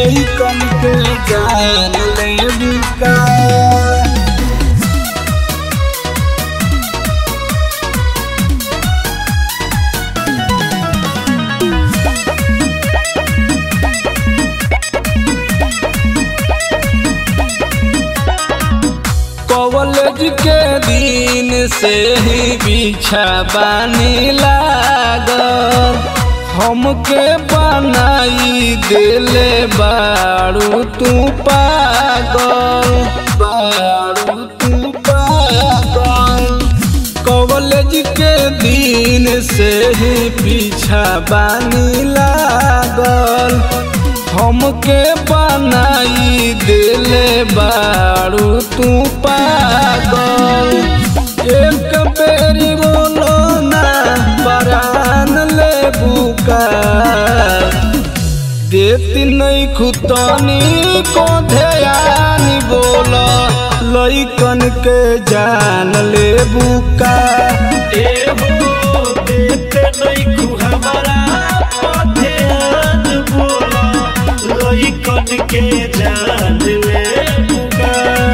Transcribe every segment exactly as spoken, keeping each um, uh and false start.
लइकन के जान लेबू का। कॉलेज के दिन से ही पीछा बानी लागल, हमके बनाई देले बारू तू पागल, बारू तू पागल। कॉलेज के दिन से ही पीछा बानी लागल, हमके बनाई देले बारू तू पागल। एक बेरी बोलो ना परान लेबू का, देती नहीं खुतनी को ध्यान बोला लइकन के जान लेबू का। देते नहीं खु हमारा ध्यान बोला लइकन के जान लेबू का।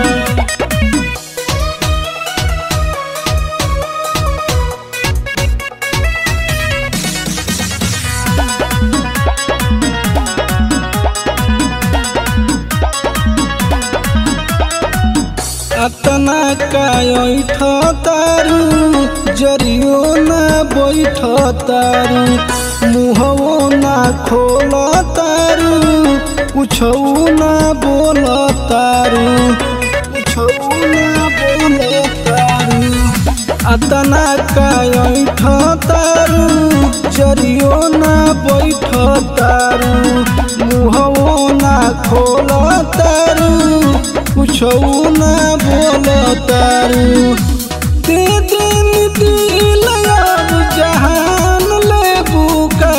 अतना कायठ तारू जरियो ना बैठ तारू, मुहवो ना खोल तारू, कुछो ना बोल तारू, कुछो ना बोल तारू। अतना कायठ तारू जरियो ना बैठ तारू, मुहवो ना खोल तारू, कुछो ना बोल तारू। दे दिन दिल अब जहान लेबू का,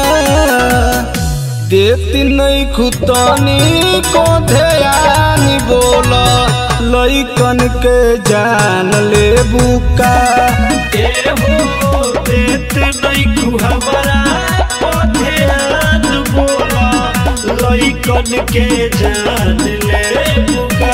देती नहीं खुतनी को ध्यान बोला लइकन के जान लेबू का। देते नहीं खु हमारा ध्यान बोला लइकन के जान लेबू का।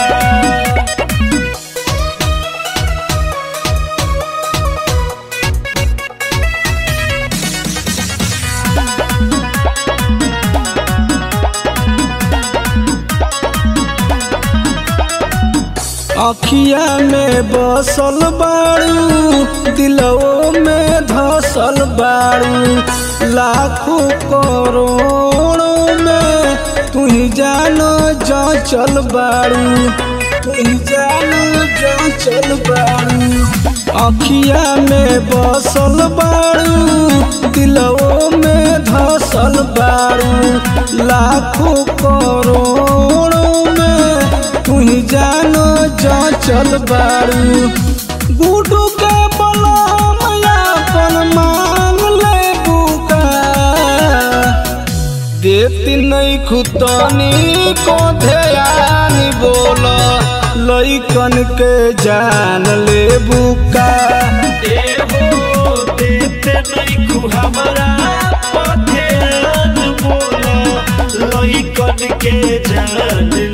अखिया में बसल बारू, दिलवो में धसल बारू, लाखों करोड़ों में तू ही जानो जा चल बारू, तू ही जानो जा चल बारू। अखिया में बसल बारू, दिलवो में धसल बारू, लाखों करोड़ों में तू ही जानो जा चल बारू। गुडू के बलम अपन मांग लेबू का, देती नहीं खुतनी को ध्यान बोला लइकन के जान लेबू का। देते नहीं खु हमारा ध्यान बोला लइकन के जान